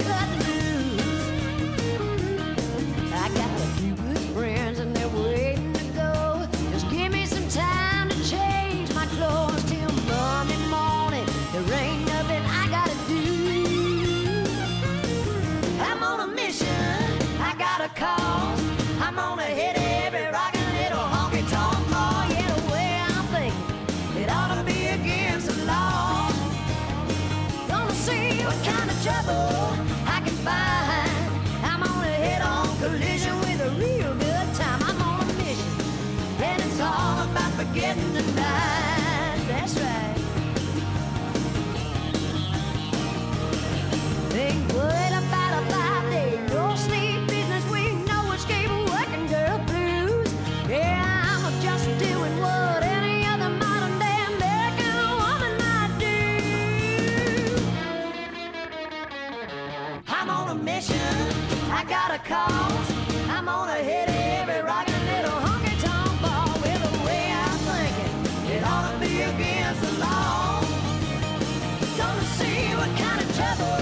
cut loose. I got a few good friends and they're waiting to go. Just give me some time to change my clothes till Monday morning. There ain't nothing I gotta do. I'm on a mission, I got a cause. I'm gonna hit every rockin' little honky-tonk bar. Yeah, the way I'm thinking, it ought to be against the law. Gonna see what kind of trouble I can find. I'm on a head-on collision with a real good time. I'm on a mission, and it's all about forgetting the night. That's right. Ain't worried about a 5-day no sleep business. We know escape working girl blues. Yeah, I'm just doing what any other modern day American woman might do. I'm on a mission, I got a cause. I'm gonna hit every rockin' little honky-tonk bar. With the way I'm thinking, it ought to be against the law. Gonna see what kind of trouble